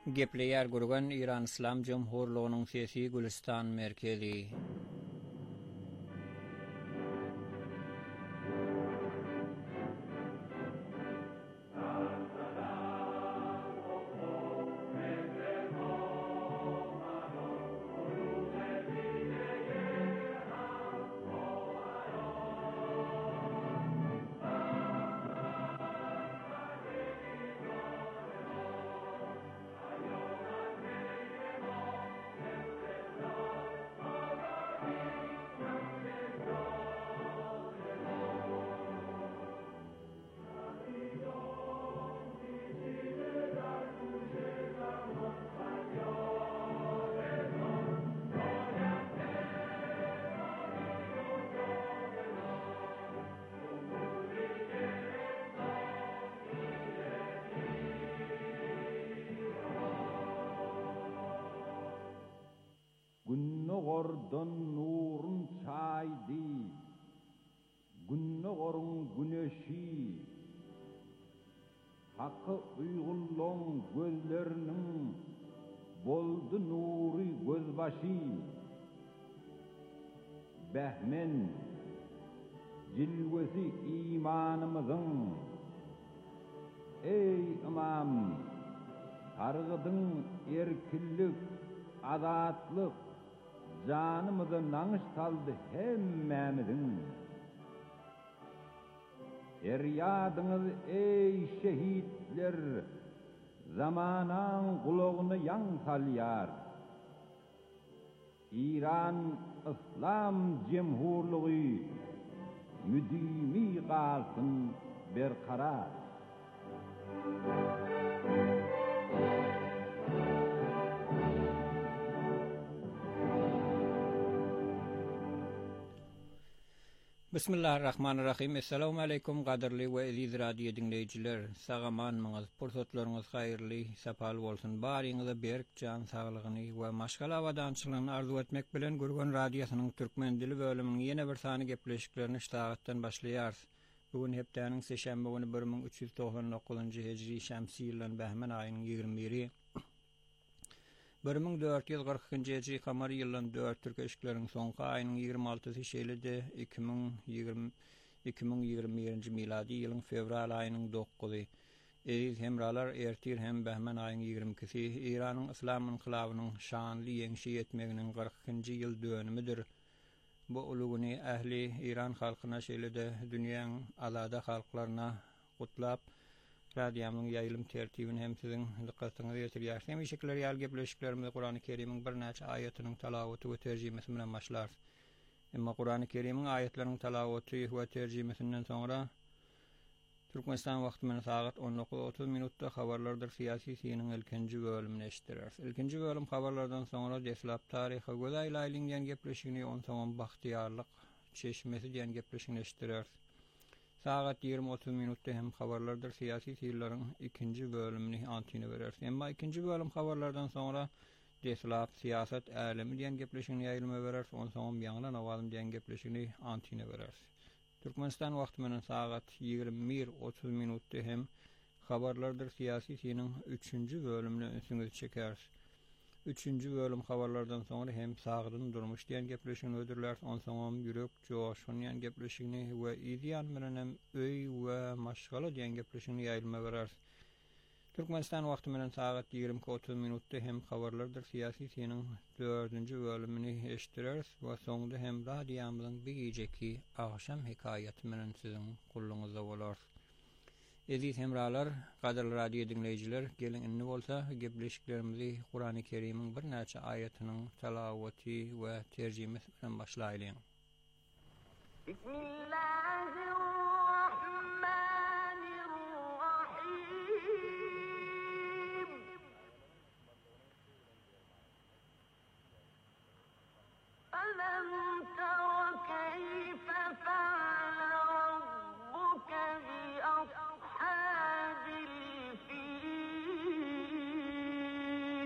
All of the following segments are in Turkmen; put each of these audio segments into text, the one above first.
Gepleyer gurgan İran İslam Cumhurluğu'nun sesi Gülistan merkezi. Günnogordan nurun çaydı, günnogorun güneşi, hakkı uygulluğun gözlerinin boldu nuri gözbaşı, behmen cilvesi imanımızın, ey imam, targıdın erkillik, azatlık, canımızı nanış saldı hemmemizin. Eryadınız ey şehitler, zamanan kulağını yan salyar. İran İslam Cumhurluğu müdimi kalsın berkarar. Bismillahirrahmanirrahim. Assalamu alaikum qadirli we aziz radio dinleyijiler. Sagamanmyňyz, pursatlaryňyz haýyrly, sapal bolsun. Baryňyza berk jan saglygyny we maşgala wadançylygyny arzu etmek bilen Gurgan radiosynyň türkmen dili bölüminiň ýene bir sany gepleşiklerini ştagatdan başlaýar. Bugun hepdeniň seşembe güni 1399-njy hejri şämsi ýylyň Behmen aýynyň 21-i 1442-nji ýyly kamar ýylyň 4 türkeşikleriň soňky aýynyň 26-sy şeýlede 2021-nji miladi ýylyň fevral aýynyň 9-y. Eýiz hemralar ertir hem Behmen aýynyň 22-si Iranyň İslam inqilabynyň şanly ýeňişi ýetmeginiň 40-njy ýyl dönümidir. Bu ulugyny ähli Iran halkyna şeýlede dünýäň alada halklaryna gutlap Radiyamyň ýaýlym tertibini hem siziň dikkatiňize ýetirýär. Hem şekilleri ýaly gepleşiklerimiz Qur'an-ı Kerim'iň bir näçe aýatynyň talawaty we terjimesi bilen başlar. Emma Qur'an-ı Kerim'iň aýatlarynyň talawaty we terjimesinden soňra Türkmenistan wagty bilen saat 19:30 minutda habarlardyr syýasy synyň ilkinji bölümini eşitdirär. İlkinji bölüm habarlardan soňra deslap taryhy göz aýlaýlan gepleşigini on soňam bahtiýarlyk çeşmesi diýen gepleşigini eşitdirär. Saat 20:30 minutda hem habarlardyr syýasy syýrlaryň ikinji bölümini antine berer. Emma ikinji bölüm habarlardan soňra deslap siýasat älemi diýen gepleşigini ýaýlama berer. On soňam ýaňlan awalym diýen gepleşigini antine berer. Türkmenistan wagty bilen saat 21:30 minutda hem habarlardyr syýasy synyň 3-nji bölümini öňüňize çeker. 3-nji bölüm habarlardan soňra hem sagdyn durmuş diýen gepleşigini ödürler. On soňam ýürek joşun diýen gepleşigini we ýan bilen hem öý we maşgala diýen gepleşigini ýaýlama berer. Türkmenistan wagty bilen saat 20:30 minutda hem habarlardyr syýasy synyň 4-nji bölümini eşitdirär we soňda hem radiýamyzyň bir geceki agşam hekaýaty bilen siziň gulluňyzda bolar. Eziz hemralar, gaderli radio dinleyijiler, gelin inni bolsa gepleşiklerimizi Qur'an-ı Kerim'iň bir näçe aýatynyň talawaty we terjimesi bilen başlaýlyň. Bismillahirrahmanirrahim. Alam tara kayfa fa'ala rabbuka bi ashabil fil.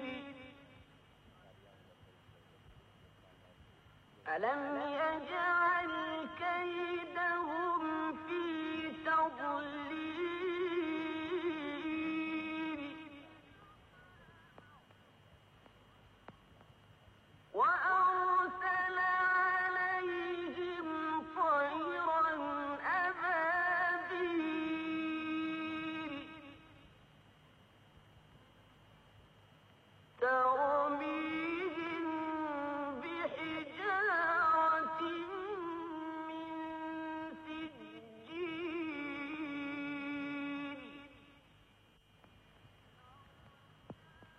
Alam yaj'al kaydahum fi tadlil.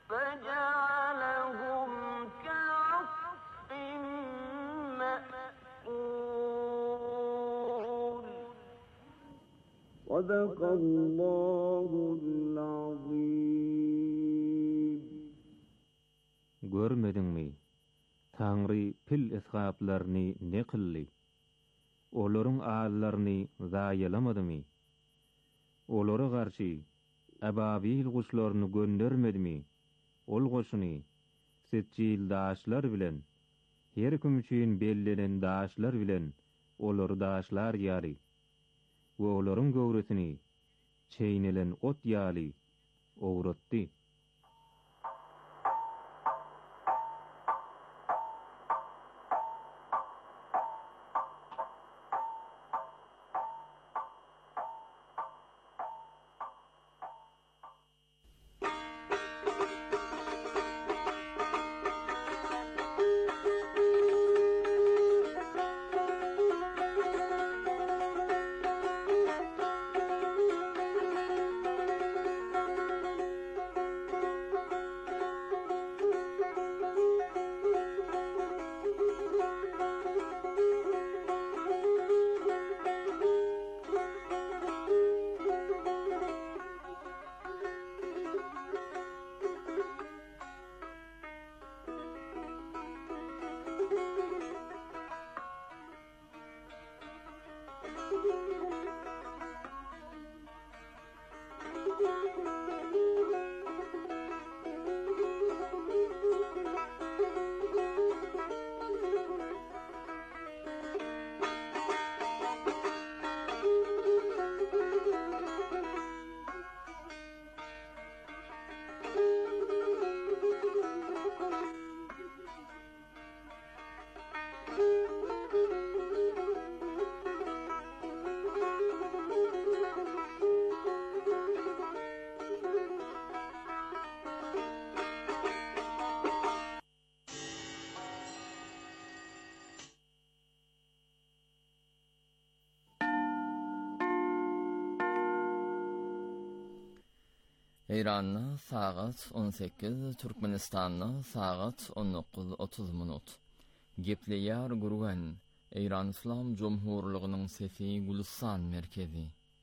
فجعلهم كعصف مأكول صدق الله العظيم. Görmediňmi? Taňry pil esgaplarny ne kılly? Olaryň ağallaryny zaýalamadymy? Olara garşy ababil guşlaryny göndermedimi? Ol goşuny setçil daşlar bilen, her kim üçin bellenen daşlar bilen olary daşlar ýaly. We olaryň gowresini çeýnelen ot ýaly owratdy. İran'da saat 18, Türkmenistan'da saat 19:30 minut. Gepleýär gurgan İran İslam Cumhurluğunyň Sefi Gulistan merkezi.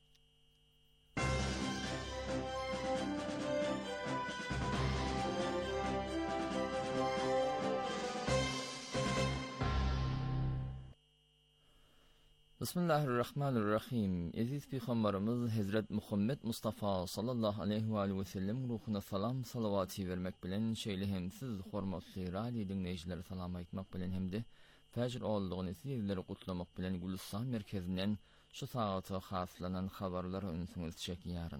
Bismillahirrahmanirrahim. Aziz Peygamberimiz Hazret Muhammed Mustafa sallallahu aleyhi ve sellem ruhuna salam salavati vermek bilen şeýle hem siz hormatly radio dinleýijileri salam aýtmak bilen hemde fajr oldugyny sizleri gutlamak bilen Gulistan merkezinden şu saata haslanan habarlar öňüňiz çekýäryn.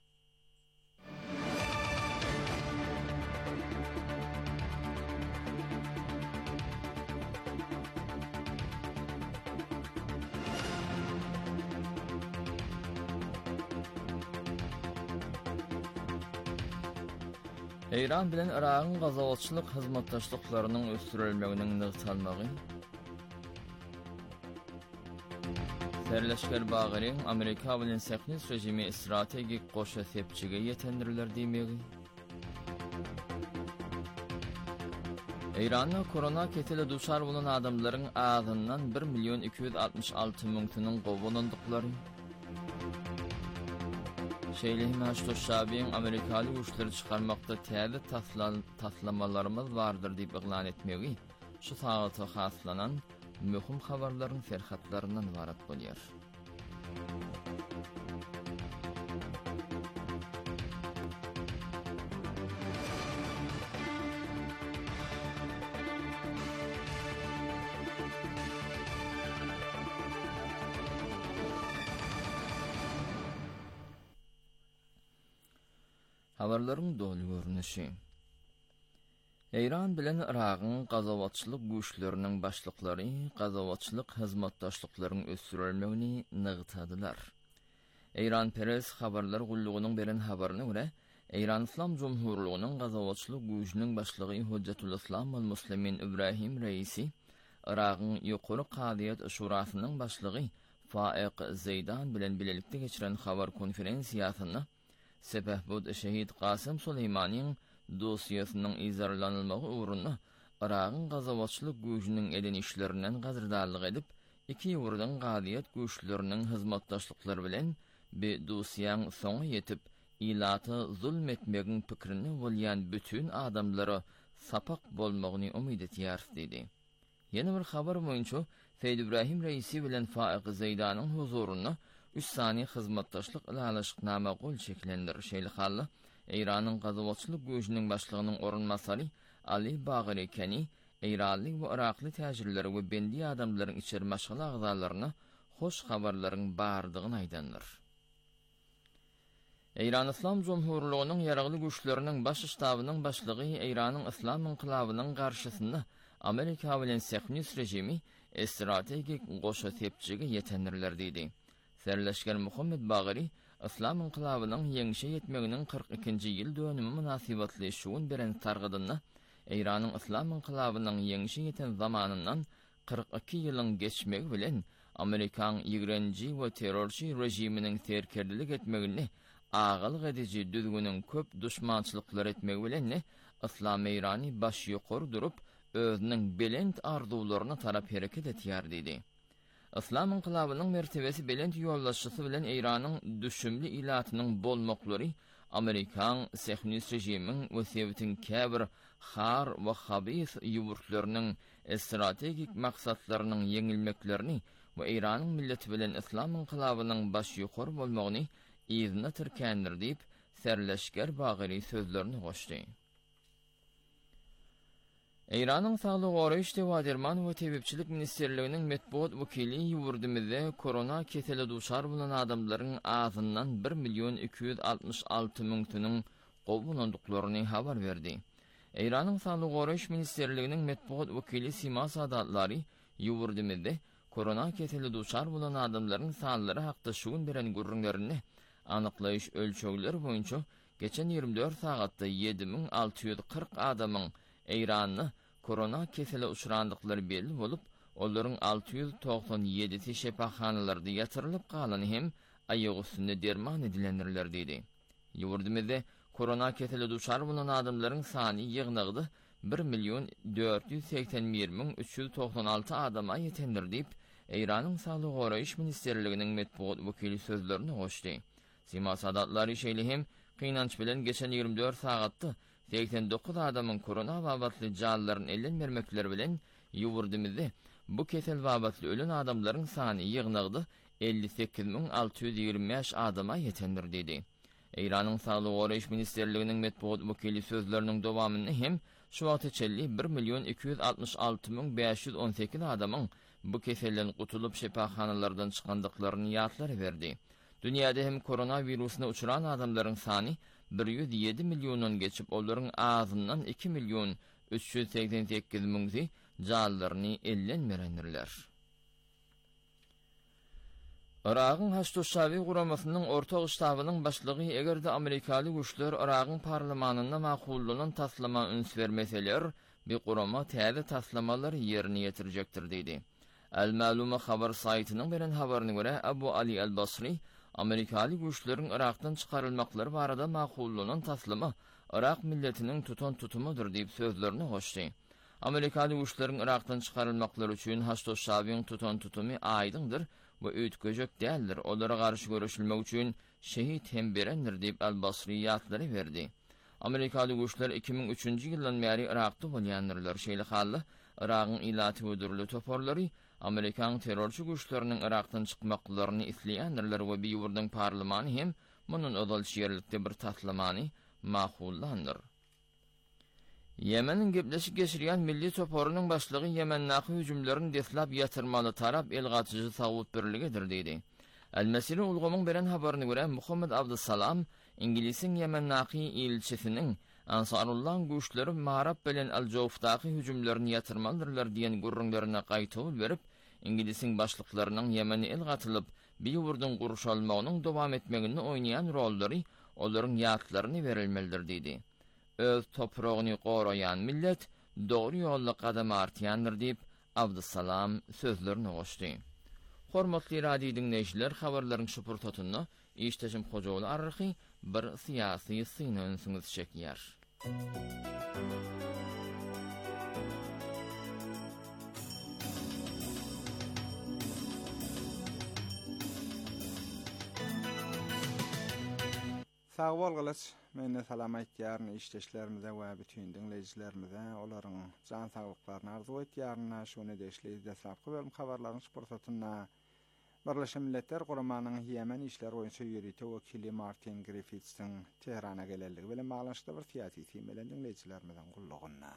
İran bilen Iragyň gazawatçylyk hyzmatdaşlyklarynyň ösdürilmeginiň nygsalmagy. Serleşger Bagyryň Amerika bilen Sähnis rejimi strategik goşa sepçige ýetendiriler diýmegi. İranda korona keteli duşar bolan adamlaryň ağzyndan 1.266.000 tynyň gowunandyklary. Şeýleýin Haştoşabiň Amerikaly güýçleri çykarmakda täze taslamalarymyz bardyr diýip eglan etmegi şu saata haslanan möhüm habarlaryň serhatlaryndan ibarat bolýar. Habarlaryň dolu görnüşi. İran bilen Iragyň gazawatçylyk güýçleriniň başlyklary gazawatçylyk hyzmatdaşlyklaryň ösdürilmegini nygtadylar. İran Press habarlar gullugynyň beren habaryna görä, İran İslam Cumhurluğunyň gazawatçylyk güýçiniň başlygy Hujjatul Islam wal Muslimin Ibrahim Reisi, Iragyň ýokary Qadiýat Şurasynyň başlygy Faiq Zeydan bilen bilelikde geçiren habar konferensiýasyna sebäp bu şehit Qasym Suleymanyň dosiýasynyň izarlanylmagy uğrunda Iraqyň gazawatçylyk güýjüniň edenişlerinden gazırdarlyk edip, iki ýurduň gadyýet güýçleriniň hyzmatdaşlyklary bilen bu dosiýaň soňa ýetip, ilaty zulmetmegiň pikirini bolýan bütün adamlara sapak bolmagyny umyd etýär dedi. Ýene bir habar boýunça Feyd İbrahim reisi bilen Faiq Zeydanyň huzuruna 3 sany hyzmatdaşlyk ilalaşyknama gol çeklendirişeli hally Eýranyň gazawatçylyk güýjüniň başlygynyň orunmasary Ali Bagiri Keni Eýranly we Irakly täjirleri we bendi adamlaryň içeri maşgala agzalaryna hoş habarlaryň bardygyny aýdandyr. Eýran İslam Jumhurlygynyň ýaragly güýçleriniň baş ştabynyň başlygy Eýranyň Islam inqilabynyň garşysynda Amerika bilen Siyonist rejimi strategik goşa tepçigi ýetendirler diýdi. Serleşken Muhammed Bagiri İslam inqilabynyň ýeňişe ýetmeginiň 42-nji ýyl dönümi munasabatly şuun beren targydyna Eýranyň Islam inqilabynyň ýeňişe ýeten zamanyndan 42 ýylyň geçmegi bilen Amerikan ýigrenji we terrorçy rejiminiň terkerdilik etmegini ağalyk edici düzgünüň köp duşmançylyklar etmegi bilen Islam Eýrany baş ýokary durup özüniň belent arzuwlaryna tarap hereket etýär diýdi. Islam inqilabynyň mertebesi belent ýollaşçysy bilen Eýranyň düşümli ilatynyň bolmaklary Amerikan Siyonist rejimiň we Sowetiň käbir har we habis ýurtlarynyň strategik maksatlarynyň ýeňilmeklerini we Eýranyň milleti bilen Islam inqilabynyň baş ýokary bolmagyny izne türkendir diýip Serleşger Bagiri sözlerini goşdy. Eýranyň Saglyk Goraýyş Dewaderman we Tebipçilik Ministerliginiň metbuat wekili ýurdumyzda korona keseli duşar bolan adamlaryň azyndan 1.266.000 tüniň gowulandyklaryny habar berdi. Eýranyň Saglyk Goraýyş Ministerliginiň metbuat wekili Sima Sadatlary ýurdumyzda korona keseli duşar bolan adamlaryň sanlary hakda şuun beren gurrunlaryny anyklaýyş ölçegleri boýunça geçen 24 sagatda 7640 adamyň Eýranyň korona keseli uçurandyklary belli bolup, olaryň 697 şepaxanalarda ýatyrylyp galany hem aýagy üstünde derman edilenlerler diýdi. Ýurdumyzda korona keseli duşar bolan adamlaryň sany ýygnygdy 1.481.396 adama ýetendir diýip Eýranyň Saglyk Goraýyş Ministerliginiň metbuat wekili sözlerini goşdy. Sima Sadatlary şeýle hem kynanç bilen geçen 24 sagatda 89 adamın korona wabatly jallaryn ellenmermekleri bilen ýurdumyzda bu kesel wabatly ölen adamlaryň sany ýygnygdy 58.625 adama ýetendir diýdi. Eýranyň Saglyk Goraýyş Ministerliginiň metbuat wekili sözleriniň dowamyny hem şu wagt içeli 1.266.518 adamyň bu keselden gutulup şepaxanalardan çykandyklaryny ýatlary berdi. Dünýäde hem koronawirusyna uçuran adamlaryň sany 107 milyondan geçip olaryň azyndan 2.388.000 jallaryny ellenmerendirler. Iraqyň Haçduşawy guramasynyň ortak ştabynyň başlygy egerde Amerikaly güýçler Iraqyň parlamentynda maqullanan taslama üns bermeseler, bir gurama täze taslamalary ýerine ýetirjekdir diýdi. El-Maluma habar saýtynyň beren habaryna görä Abu Ali el-Basri Amerikaly güýçleriň Irakdan çykarylmaklary barada maqullanan taslama Irak milletiniň tutan tutumudur diýip sözlerini goşdy. Amerikaly güýçleriň Irakdan çykarylmaklary üçin Haçduşawyň tutan tutumy aýdyndyr we öýtgejek däldir. Olara garşy görüşilmek üçin şehit hem berendir diýip el-Basri ýatlary berdi. Amerikaly güýçler 2003-nji ýyldan bäri Irakda bolýandylar. Şeýle hally Irakyň ilaty we dürli toporlary Amerikan terrorçy güýçleriniň Irakdan çykmaklaryny isleýändirler we bir ýurduň parlamentı hem munun ödül şeýerlikde bir taslamany maqulandyr. Yemenin gepleşik geçirýän milli toporunyň başlygy Yemennäki hüjümlerini deslap ýatyrmaly tarap elgatyjy Sowut birligidir diýdi. El-Mesire ulgamyň beren habaryna görä Muhammed Abdussalam İngilisiň Yemennäki elçisiniň Ansarullah güýçleri Marab bilen Al-Jawfdaky hüjümlerini ýatyrmalydylar diýen gurrunlaryna gaýtabyl berip, İngilisiň başlyklarynyň Yemeni elgatylyp bir ýurdun guruşalmagynyň dowam etmegini oýnaýan rollary olaryň ýatlaryny berilmelidir diýdi. Öz topragyny goraýan millet dogry ýolda gadam artýandyr diýip Abdussalam sözlerini goşdy. Hormatly radio dinleýijiler, habarlaryň şupurtatyny işteşim hojaly arky bir syýasy syny önsüňiz çekýär. Sağ bolgylyç, menne salamat ýarny işleşlerimize we bütün dinleýijilerimize olaryň jan saglyklaryny arzu etýärna şonu deşli desapky bölüm habarlaryň sportatyna Birleşen Milletler Guramanyň Ýemen işler boýunça ýürüte wekili Martin Griffiths'in Tehrana gelenligi bilen baglanşykda bir syýasy bilen dinleýijilerimizden gullugyna.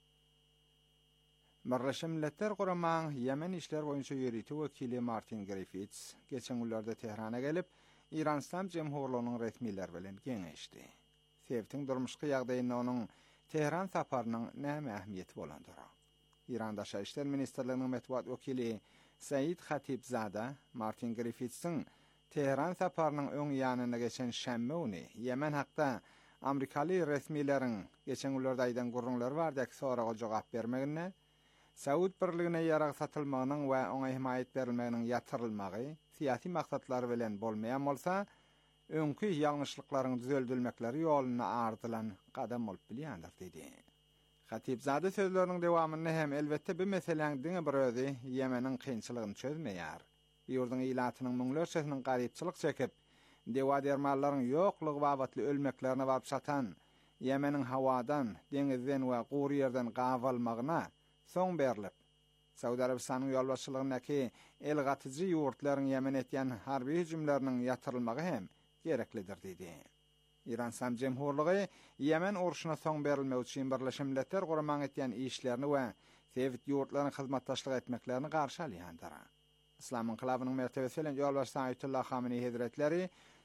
Birleşen Milletler Guramanyň Ýemen işler boýunça ýürüte wekili Martin Griffiths geçen günlerde Tehrana gelip İran İslam Cemhurluğunyň resmiler bilen geňeşdi. Sebäptiň durmuşky ýagdaýyna onuň Tehran saparynyň näme ähmiýeti bolandyr? İran Daşa işler ministrliginiň metbuat wekili Said Khatibzada Martin Griffiths'in Tehran saparynyň öň ýanyna geçen şämme güni Ýemen hakda Amerikaly resmileriň geçen günlerde aýdan gurrunlary bardak soraga jogap bermegine, Saud birligine ýarag satylmagynyň we oňa himayet berilmeginiň ýatyrylmagy siyasi maksatlary bilen bolmaýan bolsa, öňkü ýalňyşlyklaryň düzeldilmekleri ýoluna ardylan gadam bolup bilýändir dedi. Hatipzade sözleriniň dewamyny hem elbetde bu meseleň diňe bir özi Ýemeniň kynçylygyny çözmeýär. Ýurdun ilatynyň müňlerçesiniň garypçylyk çekip, dewa dermallaryň ýoklugy babatly ölmeklerine baryp satan Ýemeniň hawadan, deňizden we gury ýerden gawalmagyna soň berilip, Saudi Arabistanyň ýolbaşçylygyndaky el gatyjy ýurtlaryň Ýemen etýän harby hüjümleriniň ýatyrylmagy hem gereklidir dedi. İran İslam Cemhurluğu Ýemen uruşuna soň berilmek üçin Birleşen Milletler Guramanyň etýän işlerini we sewit ýurtlaryň hyzmatdaşlyk etmeklerini garşy alýandyr. İslam inqilabynyň mertebesi bilen ýolbaşçy Aýatullah Hamenei Hazretleri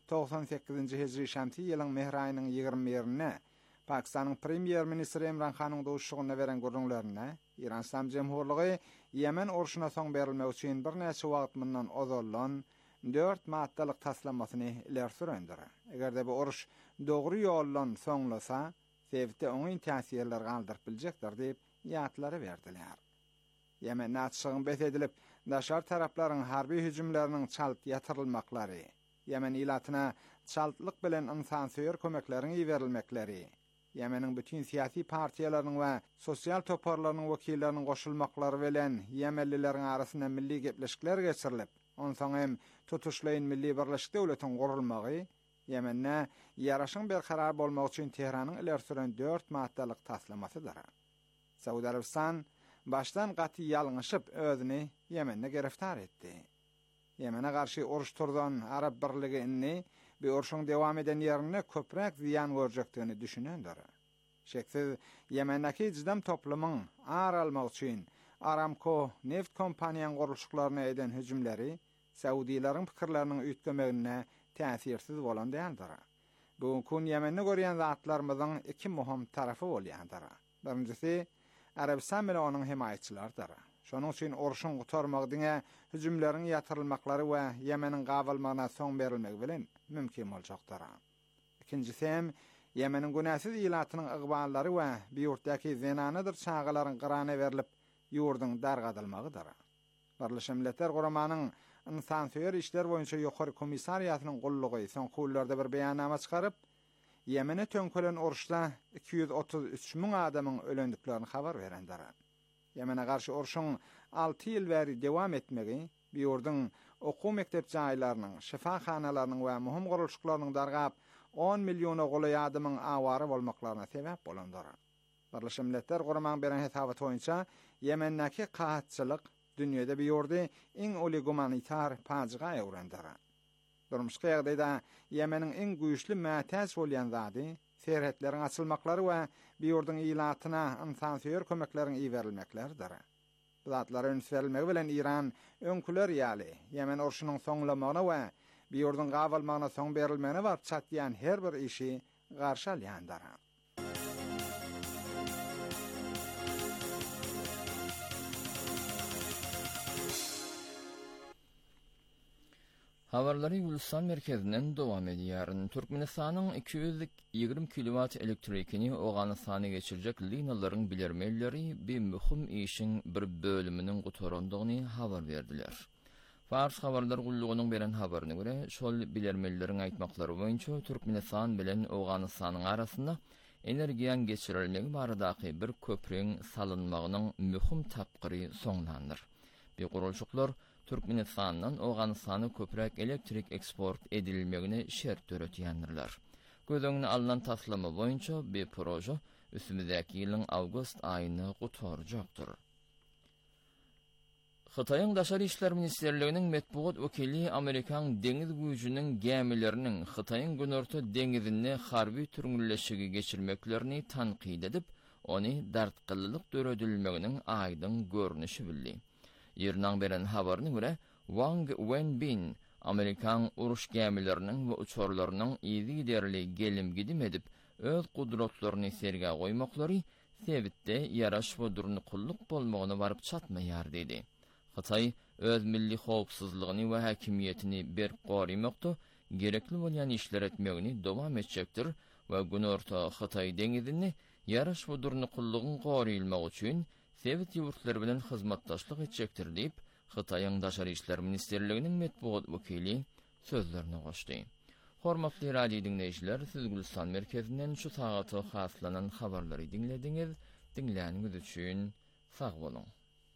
98-nji hijri şämsi ýylyň mehr aýynyň 20-nä Pakistanyň Premier Ministri Imran Khanyň dowuşugyna beren gurrunlaryna İran İslam Cemhurluğu Ýemen uruşuna soň berilmek üçin bir näçe wagt mundan ozallan 4 maddalyk taslamasyny ileri sürendir. Egerde bu uruş dogry ýollan soňlasa, sebäpde oňy täsirler galdyryp biljekdir diýip ýatlary berdiler. Ýemen naçygyň bet edilip, daşar taraplaryň harby hüjümleriniň çalyp ýatyrylmaklary, Ýemen ilatyna çaltlyk bilen insansöýer kömekleriň berilmekleri, Ýemeniň bütün siyasi partiýalarynyň we sosial toparlarynyň wekilleriniň goşulmaklary bilen Ýemenlileriň arasynda milli gepleşikler geçirilip, onsoň hem tutuşlaýyn milli birleşik döwletiň gurulmagy Ýemenne ýaraşyň berkarar bolmagy üçin Tehranyň ileri süren 4 maddalyk taslamasydyr. Saudi Arabistan başdan gaty ýalňyşyp özüni Ýemenne gereftar etdi. Ýemene garşy uruş turdan Arab birligini bu uruşyň dewam eden ýerine köprek ziýan görjekdigini düşünendir. Şeksiz Ýemendäki ijdam toplumyň ar almak üçin Aramco neft kompaniýanyň gurulşyklaryna eden hüjümleri Saudiýalaryň pikirleriniň üýtgemegine täsirsiz bolan däldir. Bu kun Ýemenne görýän zatlarymyzyň iki muhim tarafy bolýandyr. Birincisi Arabistan bilen onuň himaýetçilerdir. Şonuň üçin uruşyň gutarmagyna hüjümleriň ýatyrylmaklary we Ýemeniň gawalmagyna soň berilmegi bilen mümkin boljakdyr. İkincisi hem Ýemeniň günäsiz ilatynyň ygbanlary we bu ýurtdaky zenanadyr çağalaryň gyrana berilip ýurdun dargadylmagydyr. Birleşen Milletler Guramanyň insansöýer işler boýunça ýokary komissariýatynyň gullugy soň kullarda bir beýannama çykaryp, Ýemene tönkelen uruşda 233.000 adamyň ölendiklerini habar berendir. Ýemene garşy uruşyň 6 ýyl bäri dewam etmegi, bu ýurdun okuw mektep jaýlarynyň, şifahanalarynyň we muhim gurulşyklarynyň dargap 10 million goly adamyň awary bolmaklaryna sebäp bolandyr. Birleşen Milletler Guramanyň beren hesabat boýunça Ýemendäki qahatçylyk dünýede bu ýurda iň uly humanitar paçyga ýörendir. Durmuşky ýagdaýda Ýemeniň iň güýçli mätäç bolýan zady serhetleriň açylmaklary we bu ýurdun ilatyna insansöýer kömekleriň berilmeklerdir. Bu zatlary öňsürilmegi bilen İran öňküler ýaly Ýemen uruşynyň soňlamagyna we bu ýurdun gawalmagyna soň berilmegine baryp çatýan her bir işi garşy alýandyr. Habarlary Gulistan merkezinden dowam edýär. Türkmenistanyň 220 kW elektrikini Owganystana geçirjek linalaryň bilermelleri bir mühim işiň bir bölüminiň gutorandygyny habar berdiler. Fars habarlar gullugynyň beren habaryna görä, şol bilermelleriň aýtmaklary boýunça Türkmenistan bilen Owganystanyň arasynda energiýan geçirilmegi baradaky bir köprüň salynmagynyň mühim tapgyry soňlandyr. Bu gurulşyklar Türkmenistandan Awganystana köprek elektrik eksport edilmegini şert töretýändirler. Gözüňe alynan taslama boýunça bu proje üstümizdäki ýylyň awgust aýyny gutarjakdyr. Xitaýyň Daşary işler ministerliginiň metbuat wekili Amerikan deňiz güýjüniň gemileriniň Xitaýyň günorta deňizini harby türňülleşigi geçirmeklerini tanqid edip, ony dartqyllyk döredilmeginiň aýdyň görnüşi bildi. Ýerden beren habaryna görä, Wang Wenbin Amerikan uruş gemileriniň we uçurlarynyň ýygy derli gelim gidim edip, öz gudratlaryny serge goýmaklary sebitde ýaraş we durnuqullyk bolmagyny baryp çatmaýar dedi. Xitay öz milli howpsuzlygyny we häkimiýetini berip goýmakda gerekli bolýan işler etmegini dowam etjekdir we günorta Xitay deňizini ýaraş we durnuqullygyň goýulmagy üçin sebit ýurtlar bilen hyzmatdaşlyk etjekdir diýip Xitaýyň Daşary işler ministerliginiň metbuat wekili sözlerini goşdy. Hormatly radio dinleýijiler, siz Gülistan merkezinden şu sagaty haslanan habarlary dinlediňiz. Dinläniňiz üçin sag bolun.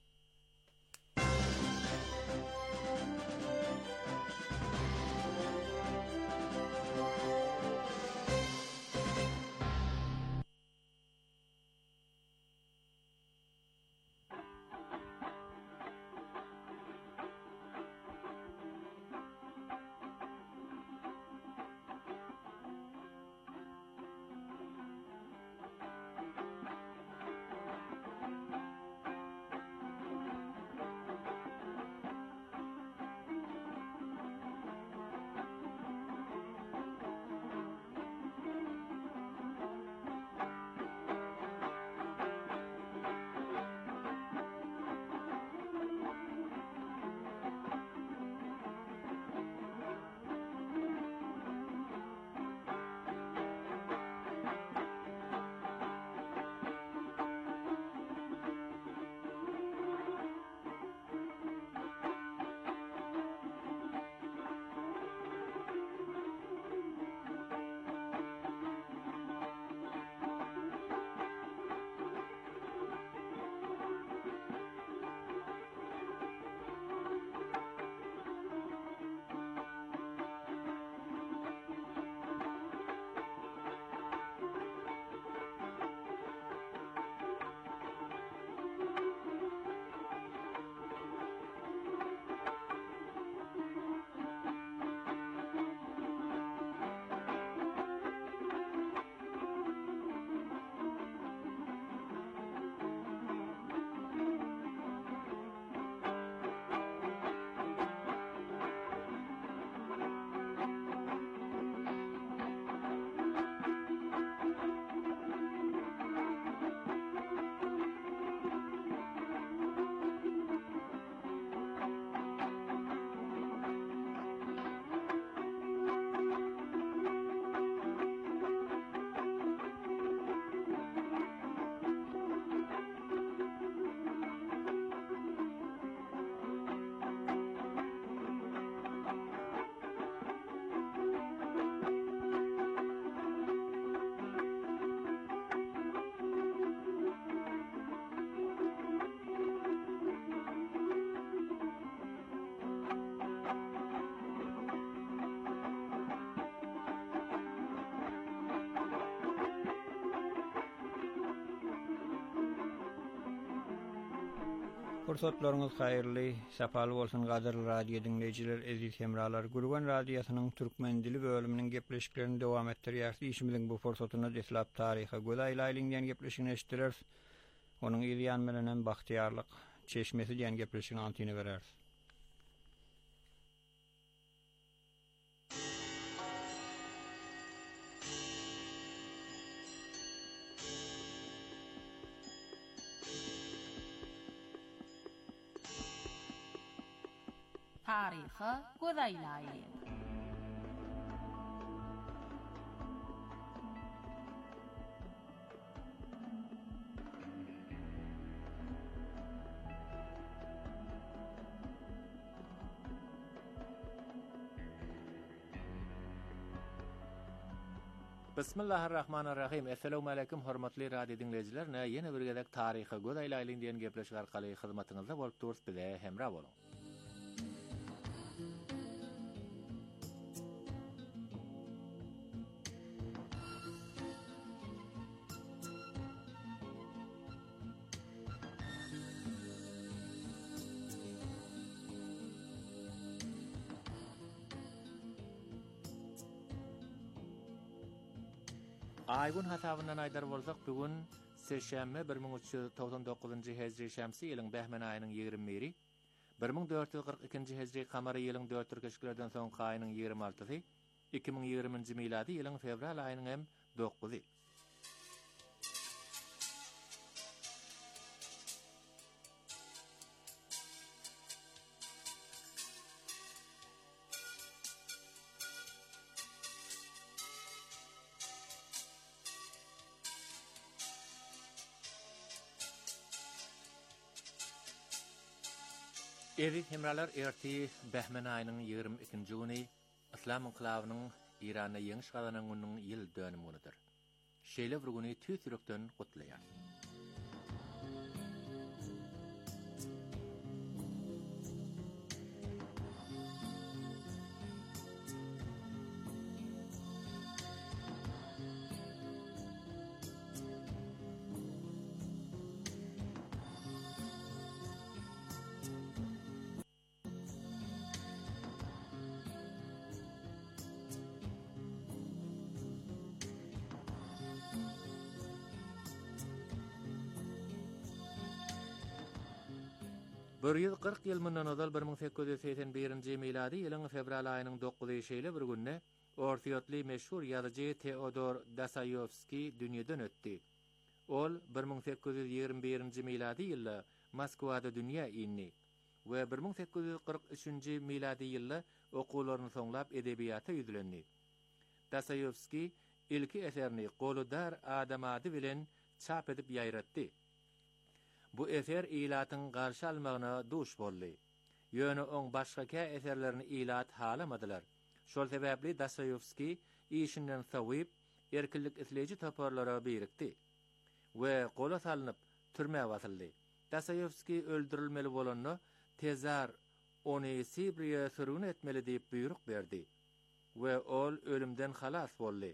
Fursatlaryňyz haýyrly, sapaly bolsun gaderly radio dinleýijiler, eziz hemralar. Gurgan radiosynyň türkmen dili bölüminiň gepleşiklerini dowam etdirýär. Işimiziň bu fursatyny deslap taryha göz aýlaýlyň gepleşigini eşitdiler. Onuň ýan bilen bahtiýarlyk çeşmesi diýen gepleşigini antyny berer. Tariha gözaýlaýyn. Bismillahirrahmanirrahim. Assalamu alaykum hormatly radio dinleyijiler. Ýene bir gezek taryhy göz aýlaýlyn diýen gepleşik arkaly hyzmatyňyzda bolup durýar bize hemra bolun. Aygun hasabından aýdar bolsak, bugün seşembe 1399-njy hejri şämsi ýylyň Bähmen aýynyň 21-i, 1442-nji hejri kamary ýylyň 4 türkeşiklerden soň aýynyň 26-sy, 2020-nji miladi ýylyň fevral aýynyň hem 9-y. Erit hemralar erti Bähmen aýynyň 22-nji güni İslam inqilabynyň Iranda ýeňiş gazanyň günüň ýyl dönümüdir. Şeýle bir güni tüýsürekden gutlaýar. Bir 140 ýyl mundan ozal 1881-nji miladi ýylyň fevral aýynyň 9-y şeýle bir günne ortoýotly meşhur ýazyjy Teodor Dostoyevski dünýeden ötdi. Ol 1821-nji miladi ýylda Moskwada dünýä indi we 1843-nji miladi ýylda okuwlaryny soňlap edebiýata ýüzlendi. Dostoyevski ilki eserini Goludar Adamady bilen çap edip ýaýratdy. Bu eser ilatyň garşy almagyna duş boldy. Ýöne oň başga eserlerini ilat halamadylar. Şol sebäpli Dostoyevski işinden sawyp erkinlik isleýiji toparlara birikdi we gola salynyp türmäge basyldy. Dostoyevski öldürilmeli bolanyny tezar ony Sibriýa sürgün etmeli diýip buyruk berdi we ol ölümden halas boldy.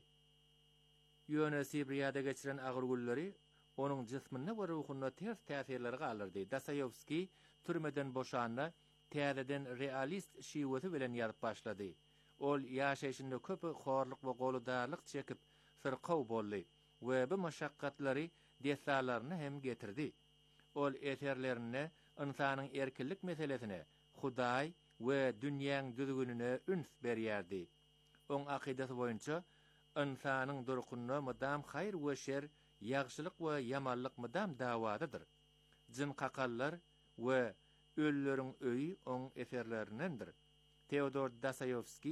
Ýöne Sibriýada geçiren agyr günleri onuň jismine we ruhyna ters täsirleri galyrdy. Dostoyevski türmeden boşanna täzeden realist şiweti bilen ýazyp başlady. Ol ýaşaýşynda köp horluk we goludarlyk çekip sırkaw boldy we bu maşakkatlary desalaryny hem getirdi. Ol eserlerini insanyň erkinlik meselesine, Hudaý we dünýäň düzgününe üns berýärdi. Oň akydasy boýunça insanyň durkunyna mudam haýr we şer, ýagşylyk we ýamanlyk mudam dawadadyr. Jin qakallar we öllüriň öýi oň eserlerindendir. Teodor Dostoyevski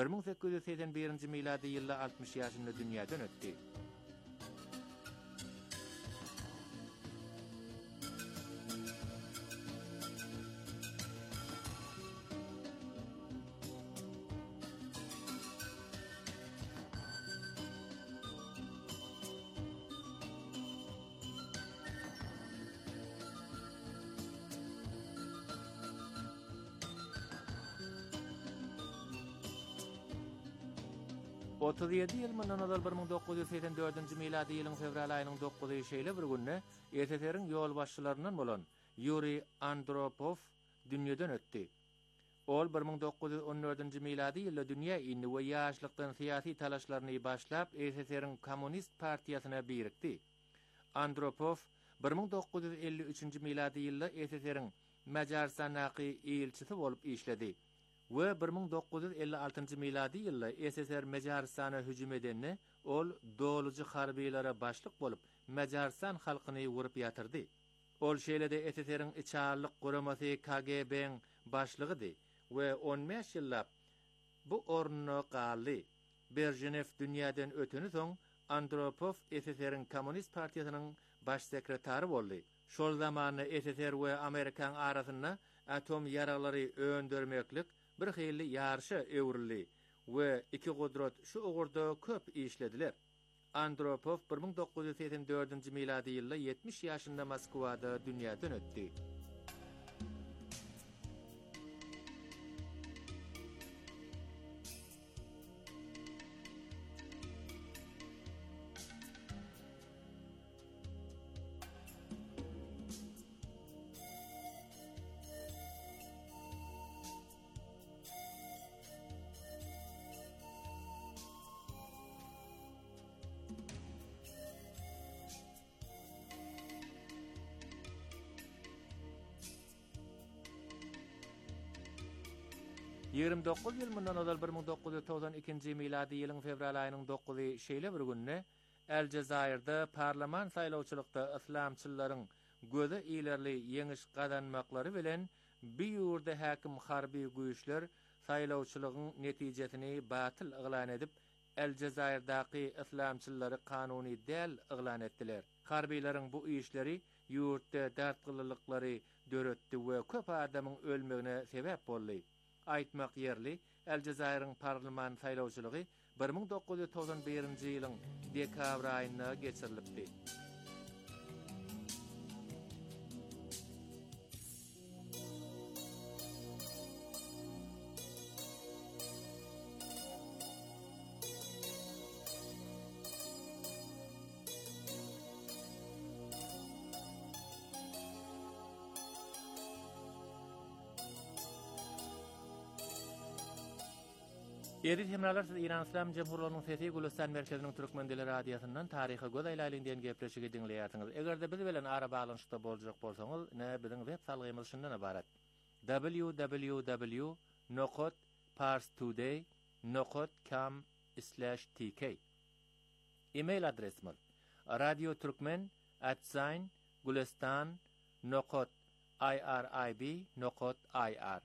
1881-nji miladi ýylda 60 ýaşynda dünýäden ötdi. Otuz-7 ýyl mundan ozal 1984-nji miladi ýylyň fevral aýynyň 9-y şeýle bir günne SSR-iň ýol başçylaryndan bolan Yuri Andropov dünýeden ötdi. Ol 1914-nji miladi ýylda dünýä indi we ýaşlykdan syýasy talaşlaryny başlap SSR-iň Kommunist partiýasyna birikdi. Andropov 1953-nji miladi ýylda SSR-iň Macaristanaky elçisi bolup işledi. We 1956-njy miladi ýylda SSR Macaristana hüjüm edenne ol doluji harbiýlara başlyk bolup Macaristan halkyny wurup ýatyrdy. Ol şeýlede SSR-iň içarlyk guramasy KGB-niň başlygydy we 15 ýyllap bu ornuny galdy. Berjenev dünýäden öteni soň Andropov SSR-iň Kommunist partiýasynyň baş sekretary boldy. Şol zamany SSR we Amerikan arasynda atom ýaralary öndürmeklik bir hili ýarşa öwrüli we iki gudrat şu ugurda köp işlediler. Andropov 1984-nji milady ýylda 70 ýaşynda Moskwada dünýäden ötdi. Ýygrimi 9 ýyl mundan ozal 1992-nji milady ýylyň fevral aýynyň 9-y şeýle bir günne Aljazairda parlament saýlawçylykda islamçylaryň gözi ilerli ýeňiş gadanmaklary bilen bir ýurda häkim harby güýçler saýlawçylygyň netijesini batyl yglan edip Aljazairdaky islamçylary kanuny däl yglan etdiler. Harbylaryň bu işleri ýurtda därtgilliliklary döretdi we köp adamyň ölmegine sebäp boldy. Aýtmak ýerli, Aljazair'ın parlament saýlawçylygy 1991-nji ýylyň dekabr aýynda geçirilipdi. Ýeri hemralar siz İran İslam Cemhuriyetiniň Sesi Gülistan merkeziniň Türkmen dili radiosyndan taryhy göz aýlaýlan gepleşigi dinleýärsiňiz. Eger-de biz bilen ara baglanşykda boljak bolsaňyz, biziň web salgymyz şundan ibarat: www.parstoday.com/tk. E-mail adresimiz: radioturkmen@gulistan.irib.ir.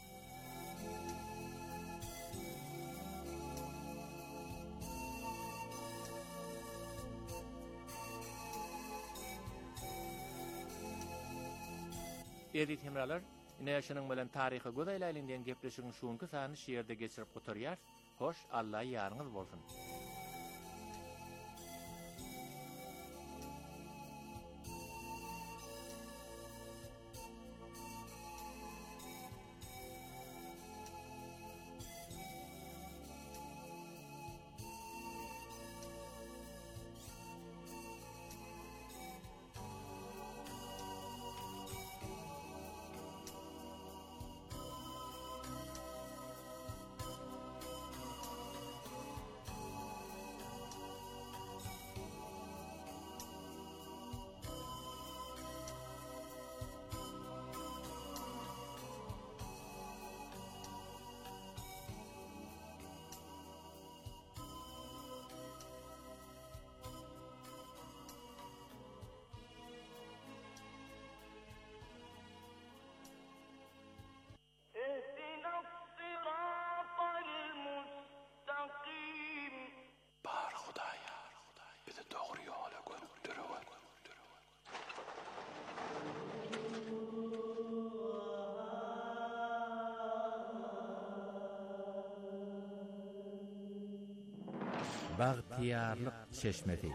Edit hemralar, näşiniň bilen taryhy göz aýlaýlan gepleşigiň şuňky sany şeýerde geçirip gotarýar. Hoş, Allah ýarňyz bolsun. Bagtiyarlyk çeşmesi.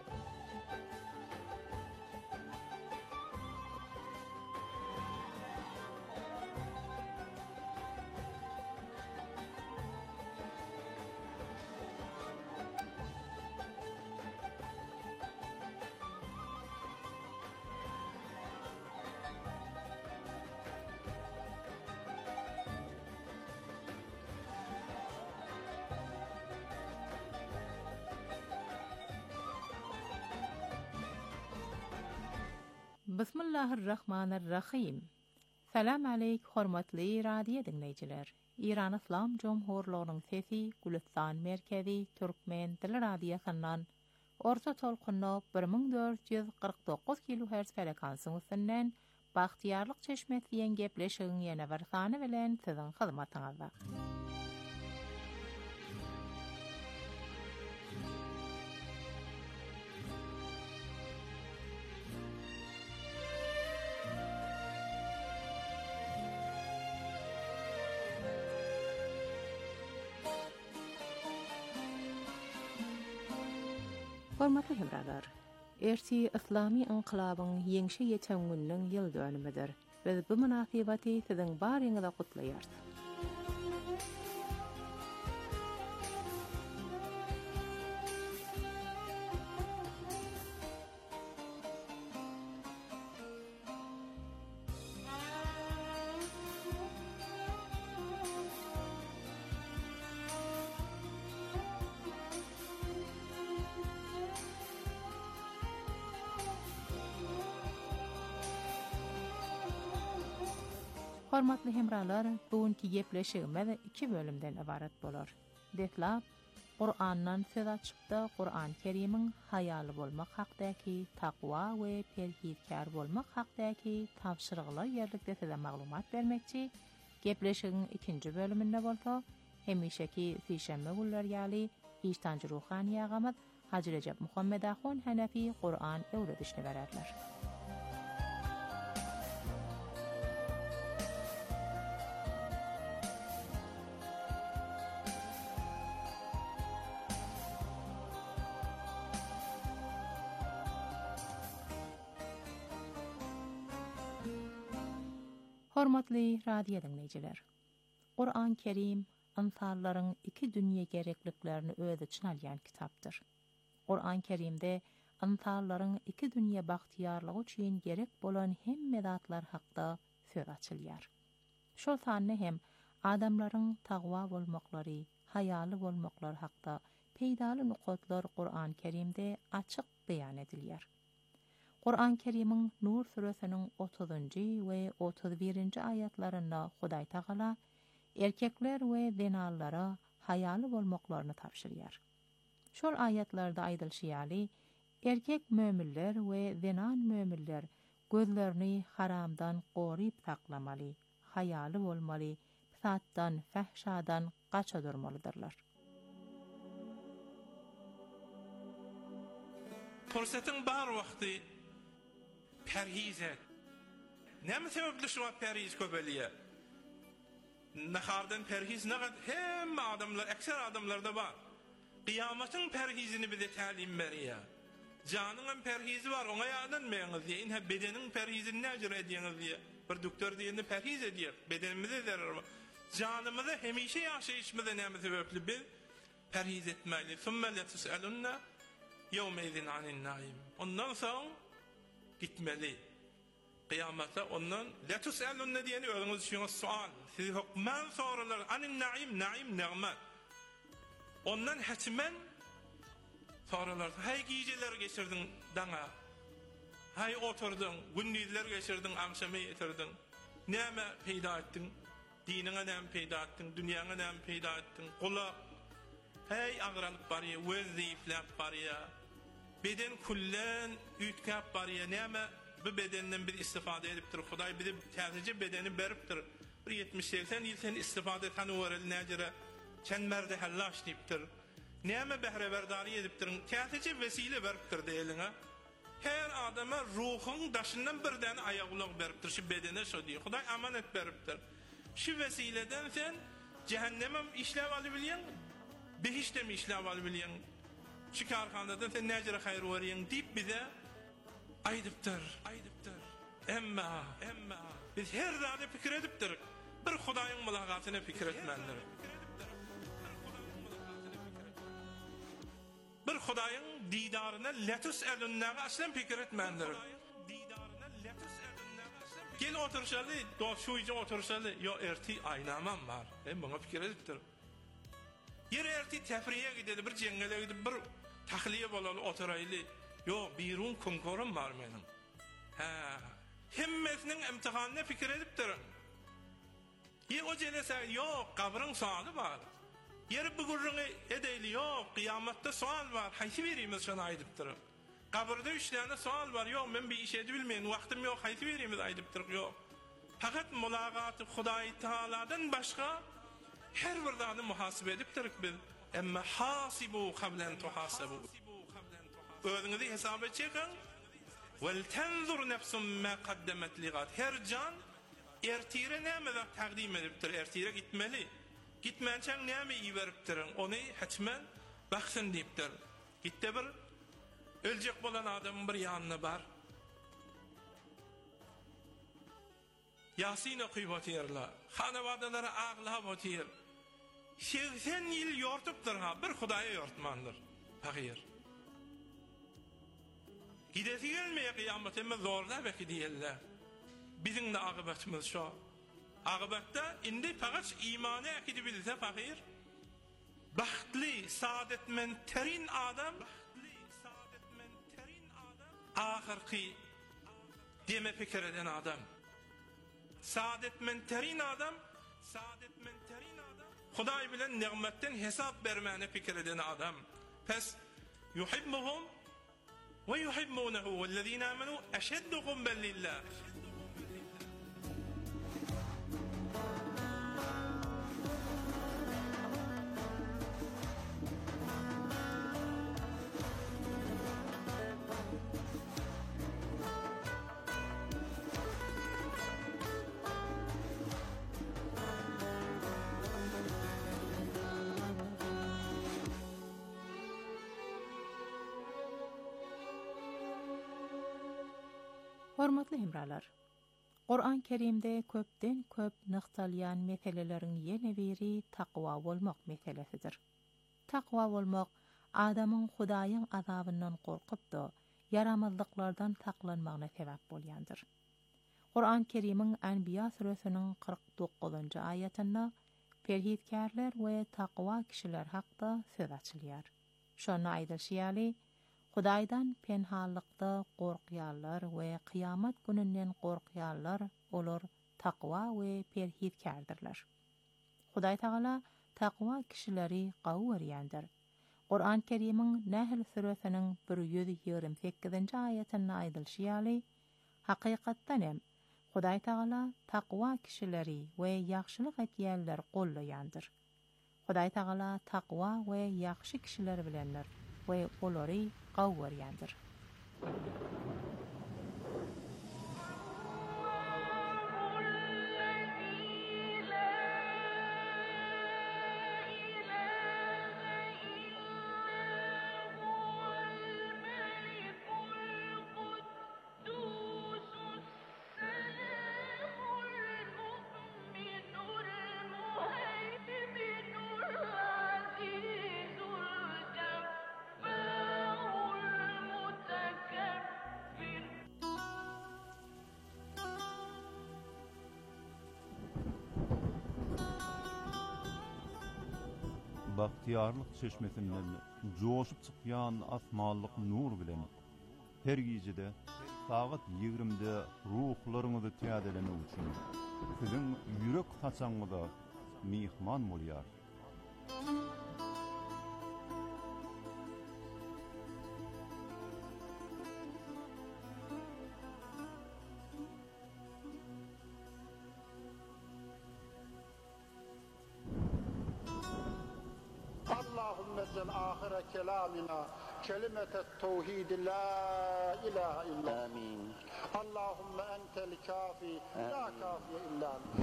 Bismillahirrahmanirrahim. Salam aleyk hormatly radio dinleýijiler. İran İslam Cumhuriyetining Sesi Gülistan merkezi Türkmen dili radiosynyň orta tolkunly 1449 kHz frekansyny üstünden Bagtiyarlyk çeşmesi ýen gepleşigiň ýene bir sany bilen siziň hyzmatyňyzda. Hormatly hemralar, erti İslami inqilabyň ýeňşe ýeten günüň ýyl dönümidir. Biz bu münasibaty siziň baryňyza gutlaýarys. Hormatly hemralar, bugünkü gepleşigimiz 2 bölümden ibaret bolar. Detlap, Qur'andan söz açypda Qur'an Kerimiň hayaly bolmak hakdaky, takwa we perhizkar bolmak hakdaky tapşyryklar ýerlikde size maglumat bermekçi. Gepleşigiň 2-nji bölüminde bolsa, hemişeki sişenme günler ýaly iştancı ruhani ýagamyz Hacı Recep Muhammed Ahun Hanefi Qur'an öwredişini bererler. Hormatly radio dinleyijiler. Qur'an Kerim insanlaryň iki dünýe gerekliklerini öz içine alýan kitapdyr. Qur'an Kerimde insanlaryň iki dünýe bagtyarlygy üçin gerek bolan hemme zatlar hakda söz açylýar. Şol sanny hem adamlaryň tagwa bolmaklary, hayaly bolmaklary hakda peýdaly nukatlar Qur'an Kerimde açyk beýan edilýär. Qur'an Kerimiň Nur suresiniň 30-njy we 31-nji ayatlarynda Hudaý Taala erkekler we zenallara hayaly bolmaklaryny tapşyrýar. Şol ayatlarda aýdylşýaly, erkek möminler we zenan möminler gözlerini haramdan goryp saklamaly, hayaly bolmaly, satdan, fahşadan gaça durmalydyrlar. Fursatyň bar wagty perhiz et. Näme sebäpli şu perhiz köpelýär? Nahardan perhiz nägat hem adamlar, ekser adamlarda bar. Kıyamatyň perhizini bize talim berýär. Janyň perhizi bar, oňa ýadan meňiz diýen, hem bedeniň perhizini näjir edýäňiz diýe. Bir doktor diýende perhiz edýär, bedenimize zarar bar. Janymyzy hemişe ýaşaýyşmyza näme sebäpli biz perhiz etmäli. Summa la tusalunna yawma idin anin naim. Ondan soň gitmeli. Kıyamata ondan la tusalunna diýeni özüňiz üçin sual. Siz hukman soralar anin naim, naim ni'mat. Ondan hatmen soralar. Hay gijeler geçirdin daňa. Hay oturdun, gündüzler geçirdin, akşamy ýetirdin. Näme peýda etdiň? Diniňe näme peýda etdiň? Dünýäňe näme peýda etdiň? Kulak hey agralyp barýar, wezifläp barýar. Beden kullen ütkäp barýar. Näme bu bedenden bir istifade edipdir. Hudaý bize täzece bedeni beripdir. Bir 70-80 ýyl sen istifade etany werel näjere çenmerde hallaş diýipdir. Näme behrewerdary edipdir? Täzece vesile beripdir diýeliňe. Her adama ruhun daşyndan birden aýagulyk beripdir. Şu bedene şo diýip. Hudaý amanet beripdir. Şu vesileden sen cehenneme işläp alybilýän, behişde mi işläp alybilýän? Şu karhanada sen näjere haýr berýän diýip bize aýdypdyr. Emma biz her zada pikir edipdir. Bir Hudaýyň mulaгаtyna pikir etmendir. Bir Hudaýyň didaryna latus elunnaga aslan pikir etmendir. Gel oturşaly, doşuýjy oturşaly, yo erti aýnamam bar. Buna pikir edipdir. Yer erti tefriye gideli, bir jengele gidip bir tahliye bolaly oturaýly. Yo, birun konkorum bar meniň. Hemmesiniň imtihanyna pikir edipdir. O jelese yok, kabryň sualy bar. Yer bu gurruňy edeyli yok, kıyamatda sual bar. Haýsy berýmiz şonu aýdypdyr. Kabrda 3 tane sual bar. Yok, men bir iş edip bilmeýin, wagtym yok, haýsy berýmiz aýdypdyr. Yok. Fakat mulagaty Hudaý Taaladan başga her bir zady muhasabe edipdir biz. Emma hasibu qablan tuhasabu. Özüňizi hesap etjekän. Wel tanzur nefsum ma qaddamat ligat. Her can ertire näme taqdim edipdir? Ertire gitmeli. Gitmençäň näme iýeripdir? Ony hatmen baksyn diýipdir. Gitde bir Öljek bolan adamın bir ýanyna bar. Yasin okuyup otyerler. Hanavadalara ağlap otyer. 80 ýyl ýortupdyr ha, bir Hudaýa ýortmandyr. Pagir. Gidesi gelmeye kıyametimiz zorda belki diyeller. Bizim de akıbetimiz şu. Akıbette indi fakat imanı ekidi bilse fakir. Bahtli, saadetmenterin adam. Ahirki deme fikir eden adam. Saadetmenterin adam. Hudaý bilen nimetten hesap vermeni fikir eden adam. Pes yuhibbuhum ve yuhibbunehu vellezina amenu eşeddu hubben lillah. Hormatly hemralar. Qur'an Kerimde köpden köp nyktalyan meselelerin ýene biri takwa bolmak meselesidir. Takwa bolmak adamyň Hudaýyň azabyndan gorkup-da yaramazlyklardan saklanmagyna sebäp bolýandyr. Qur'an Kerimiň Enbiya suresiniň 49-njy ayatynda perhizkärler we takwa kişiler hakda söz açylýar. Şonu aýdylýaly, Hudaýdan penhalykda gorkýarlar we kıyamet gününden gorkýarlar, olar takwa we perhizkärdirler. Hudaý Taala takwa kişileri gawurýandyr. Qur'an Kerimiň Nahl suresiniň 128-nji ayatynda aýdylýaly, hakykatdan hem Hudaý Taala takwa kişileri we ýagşylyk etýänler gollaýandyr. Hudaý Taala takwa we ýagşy kişiler bilenler we olary gawurýandyr. Bahtiyarlyk çeşmesinden joşup çykýan asmanlyk nur bilen her gecede saat 20-de ruhlaryňyzy täzelemek üçin siziň ýürek haçaňyza mihman bolýar. آخر كلامنا كلمة التوحيد لا إله إلا آمين. اللهم أنت الكافي لا كافي إلا أنت.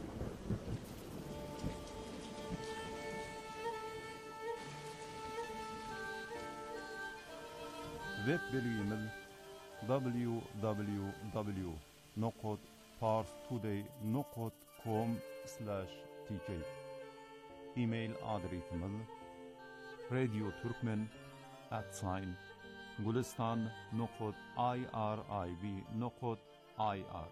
Web belgimiz www.parstoday.com/tk. E-mail adresimiz radioturkmen@gulistan.irib.ir.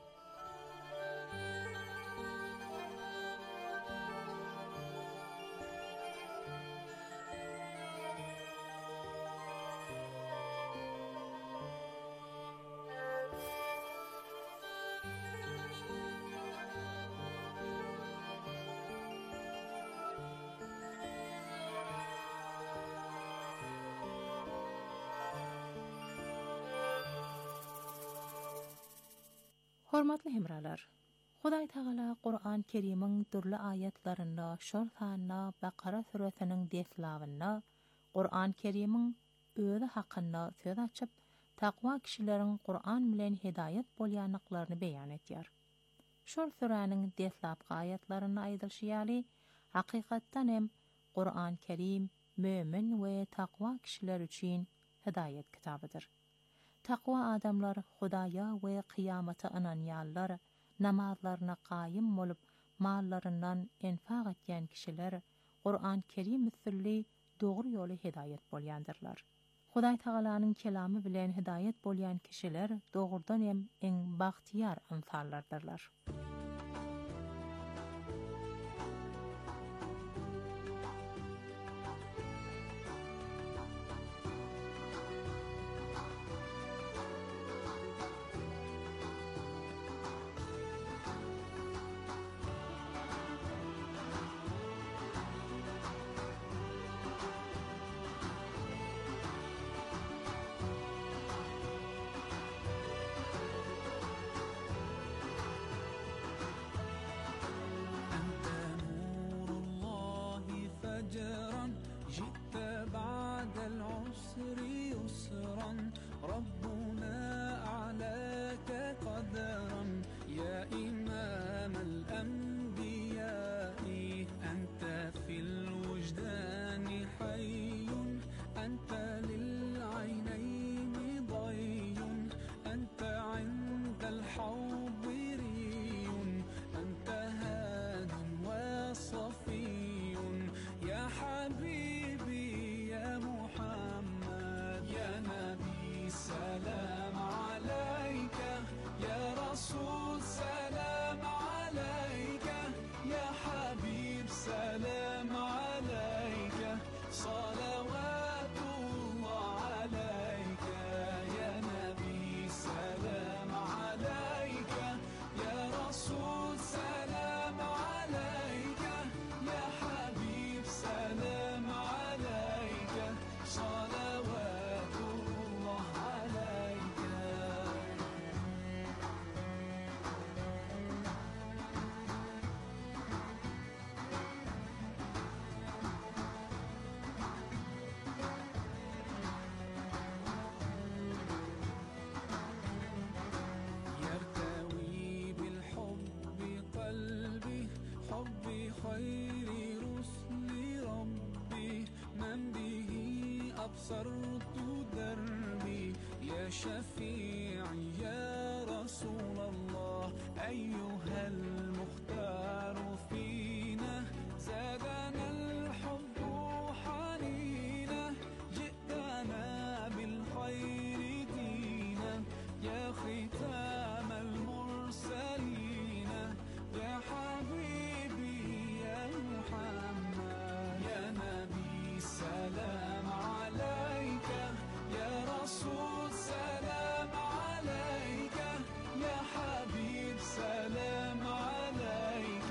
Hormatly hemralar, Hudaý Taala Qur'an Kerimiň türli ayatlarynda şol sanna Bakara suresiniň deslawynda Qur'an Kerimiň özü hakynda söz açyp takwa kişileriň Qur'an bilen hidaýat bolýanlyklaryny beýan etýär. Şol suranyň deslawky ayatlaryny aýdylýaly, hakykatdan hem Qur'an Kerim mömin we takwa kişiler üçin hidayet kitabydyr. Takwa adamlar Hudaýa we kıyamata inanýanlar, namazlaryna qaýym bolup, mallaryndan enfaq etýän kişiler Qur'an Kerim üstünli dogry ýoly hidayet bolýandyrlar. Hudaý Taalanyň kelamy bilen hidayet bolýan kişiler dogrudan hem eň bagtyar insanlardyrlar. صرت دربي يا شفيعي يا رسول الله أيها المختار فينا زادنا الحب حنينا جئتنا بالخير دينا يا ختام المرسلين يا حبيبي يا محمد يا نبي سلام عليك يا رسول سلام عليك يا حبيب سلام عليك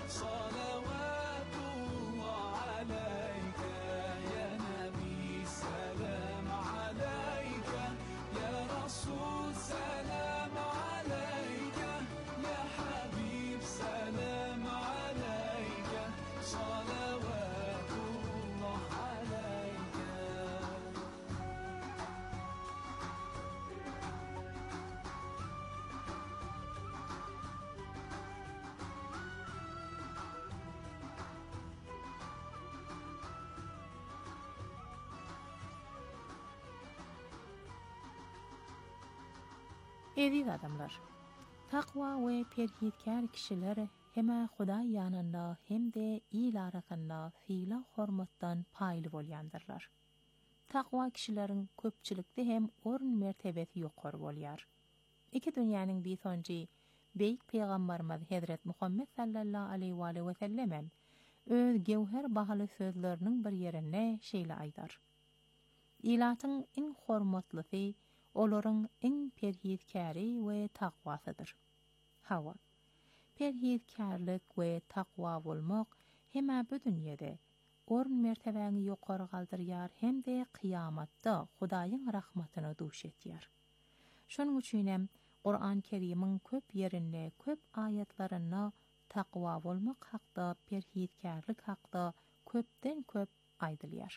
صلوات الله عليك يا نبي سلام عليك يا رسول سلام عليك يا حبيب سلام عليك صلوات الله عليك. Eziz adamlar, takwa we perhitkar kişiler heme Hudaý ýanynda hem de il arasynda fiýla hormatdan paýly bolýandyrlar. Takwa kişileriň köpçülikde hem orun mertebesi ýokary bolýar. Iki dünýäniň bitonji beýik peýgamberimiz Hazrat Muhammed sallallahu aleyhi ve sellem öz gewher bahaly sözleriniň bir ýerinde şeýle aýdar. Ilatyň iň hormatlysy olaryň iň perhitkary we takwasydyr. Hawa, perhitkarlyk we takwa bolmak hema bu dünýede orun mertebäni ýokary galdyrýar hem de kıyamatda Hudaýyň rahmatyna duş etýär. Şonuň üçin hem Qur'an Kerimiň köp ýerinde, köp ayetlerinde takwa bolmak hakda, perhitkarlyk hakda köpden köp aýdylýar.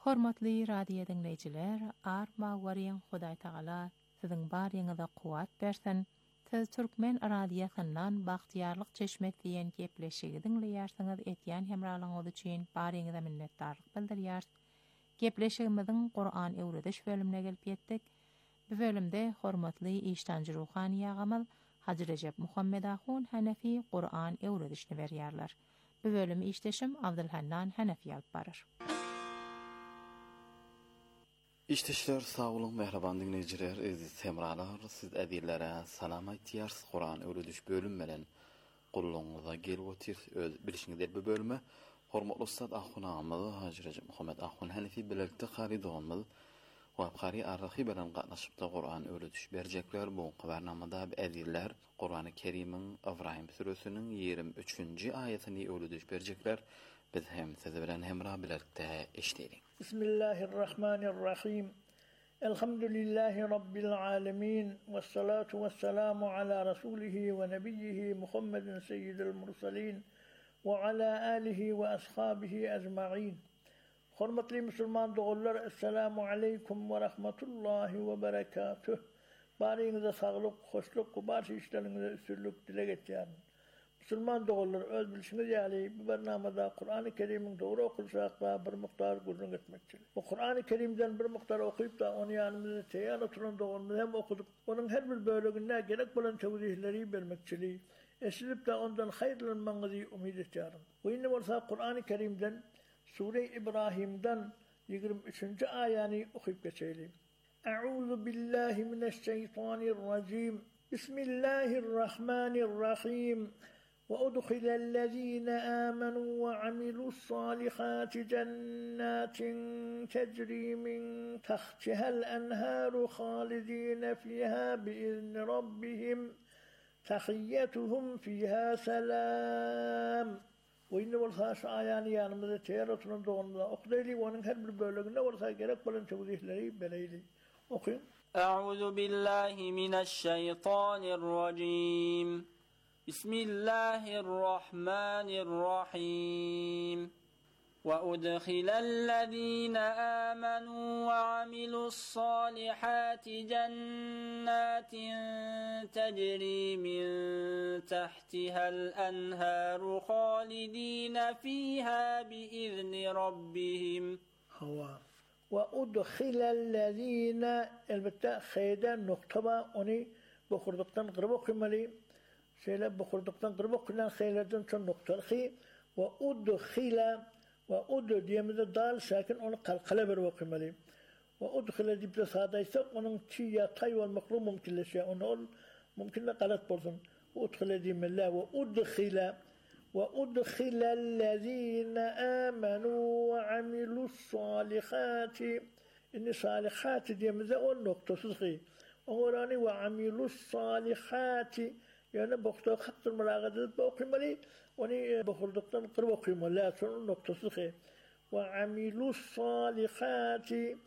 Hormatly radio dinleyijiler, arma wariyan Hudaý Taala siziň barýyňyza kuwat bersen. Siz Türkmen radiosynyň bagtyarlyk çeşmek diýen gepleşigi dinleýärsiňiz etýän hemralyňyz üçin barýyňyza minnetdarlyk bildirýär. Gepleşigimiziň Qur'an öwrediş bölümine gelip ýetdik. Bu bölümde hormatly işdanjy ruhani ýagamyz Hacı Recep Muhammed Ahun Hanefi Qur'an öwredişini berýärler. Bu bölümi işdeşim Abdulhannan Hanefi alyp barar. İşteşler sağolun mehriban dinleyijiler, aziz hemralar, siz edillere salam aýtýarsyz. Qur'an öwrediş bölüm bilen gulluňyza gelip otyr. Öz bilişiňizler bu bölüme hormatly ustad Ahun agamy Hacı Recep Muhammed Ahun Hanefi bilelikde qari dogmyz we qari arrahy bilen gatnaşypda Qur'an öwrediş berjekler. Bu barnamada ediller Qur'an-ı Kerim'in İbrahim suresinin 23. aýatyny öwrediş berjekler. Biz hem sizi bilen hemra bilelikde eşdeýlik. Bismillahirrahmanirrahim. Elhamdülillahi Rabbil alemin. Vessalatu vesselamu ala rasulihi ve nebiyyihi Muhammedin seyyidil mursalin. Ve ala alihi ve ashabihi ecma'in. Hormatly Müslüman dogullar, assalamu aleykum ve rahmetullahi ve berekatuh. Barýyňyza saglyk, hoşluk, barşy işleriňize üstünlük dile getýär. Müslüman dogullar, öz bilişiňiz ýaly bu barnamada Qur'an-ı Kerim'iň dogry okulsak bir mukdar gurrun etmekçi. Bu Qur'an-ı Kerim'den bir mukdar okuyup da onu ýanymyzda teýär oturan dogulmy hem okudyk. Onuň her bir bölегine gerek bolan tewdihleri bermekçili. Eşilip de ondan haýrlanmaňyzy umyt etýärim. Bu indi bolsa Qur'an-ı Kerim'den Sure İbrahim'den 23. aýany okuyup geçeýlim. Euzu billahi mineşşeytanirracim. Bismillahirrahmanirrahim. وأدخل الذين آمنوا وعملوا الصالحات جنات تجري من تحتها الأنهار خالدين فيها بإذن ربهم تحيتهم فيها سلام. وإن والخاص آيان yanımızda teyaratının doğumunda okudaylı ve onun her bir bölümünde varsa gerek olan tevzihleri beleyli. Okuyun. Euzu billahi mineşşeytanirracim. Bismillahirrahmanirrahim. وأدخل الذين آمنوا وعملوا الصالحات جنات تجري من تحتها الأنهار خالدين فيها بإذن ربهم. وأدخل الذين البتة خيدا نقطبا أني بخردقتان قربو قمالي شيلا بخردقتان قربو قلان خيلادن تن نقطة الخي وأدخل وأد ديمده دال ساكن أن قلقلة بروقي مالي وأدخل ديبته صاديسة ونن تيا تاي والمقلوب ممكن لشيء ونقول ممكن قالت برضن وأدخل ديم الله وأدخل الذين آمنوا وعملوا الصالحات إن صالحات ديمده والنقطة صدقي وراني وعملوا الصالحات يعني بختار خط المراقبة بوقي مالي وني بخردقتن قربو قيمة لا تنو نقطة صخي وعملوا الصالحات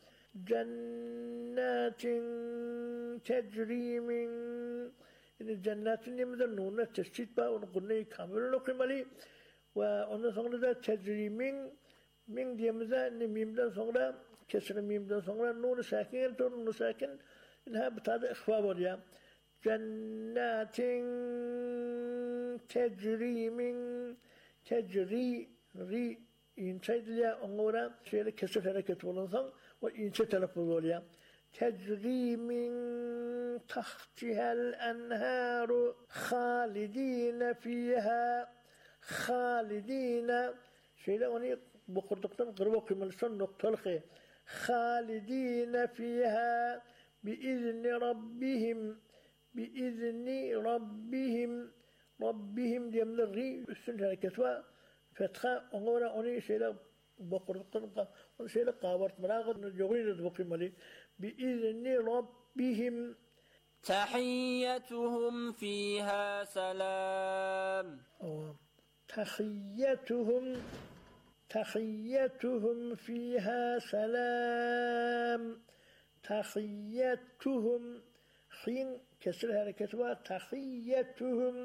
جنات تجري من الجنات يمدنون تشتيت با ونقولنا كامل نقيمة لي وأنا صغرنا تجري من ديمزا نميمدن صغرنا كسر ميمدن صغرنا نون ساكن تون ساكن إنها بتاع إخفاء وليا جنات تجري ري إنشاد ليا أمورا شيء كسر حركة ولنصن وإنشاد تلفظ ليا تجري من تحتها الأنهار خالدين فيها خالدين شيء أني بقردقتن قربوا كمل سن نقطة خالدين فيها بإذن ربهم ربهم ديمن الري السن حركتوا فتحة أمورا أني شيء بقردقتن شيء قابرت مراغد جوغين بقي مالي بإذن ربهم تحيتهم فيها سلام. تحيتهم فيها سلام. تحيتهم حين كسر حركتها تحيتهم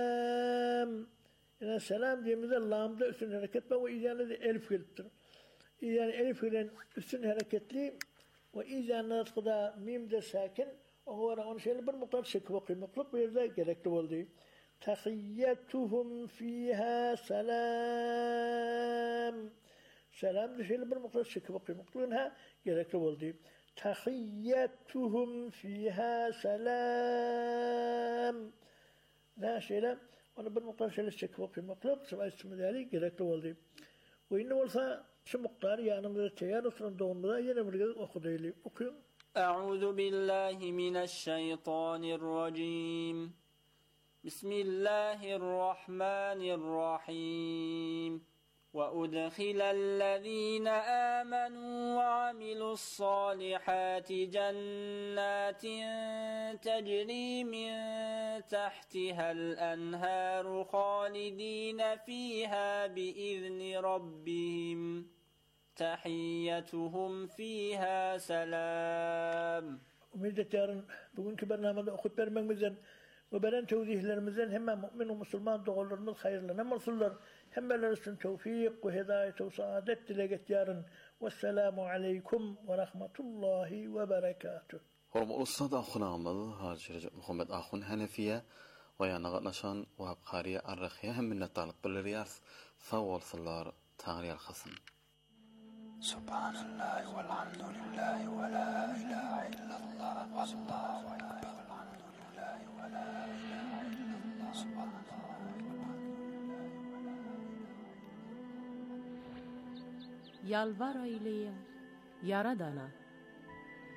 سلام. إن سلام دي مثل لام ده اسم حركتها وإذا الألف كتر Yani elif ile üstün hareketli ve iza nasıda mim de sakin onu şöyle bir miktar çekip okumak bir de gerekli oldu. Tahiyyatuhum fiha salam. Selam de şöyle bir miktar çekip okumak gerekli oldu. Tahiyyatuhum fiha salam. Ne şöyle onu bir miktar şöyle çekip okumak sabah istimali gerekli oldu. Ve inne olsa şu miktar yanımızda teyar olsun doğumda yine bir okudaylı okuyun. A'udhu billahi mineşşeytanirracim. Bismillahirrahmanirrahim. وأدخل الذين آمنوا وعملوا الصالحات جنات تجري من تحتها الأنهار خالدين فيها بإذن ربهم تحيتهم فيها سلام. Umidet yarın bugünkü barnamada okut vermemizden ve beren tevzihlerimizden hem mümin ve Müslüman doğrularımız hayırlanan olsunlar. Hemmeler için tevfik ve hidayet ve saadet dileget yarın. Vesselamu aleykum ve rahmetullahi ve berekatuh. Hormatly ustad ahunamız Hacı Recep Muhammed Ahun Hanefiye ve yana naşan ve Qariye Arrahiye hem minnettarlık bildirýäris. Sağ bolsunlar. Taňry ýarhasyn. Subhanallah walhamdulillah wa la ilaha illallah wallahu akbar. Alhamdulillah wa la ilaha illallah subhanallah. Yalvar eyleyin Yaradana.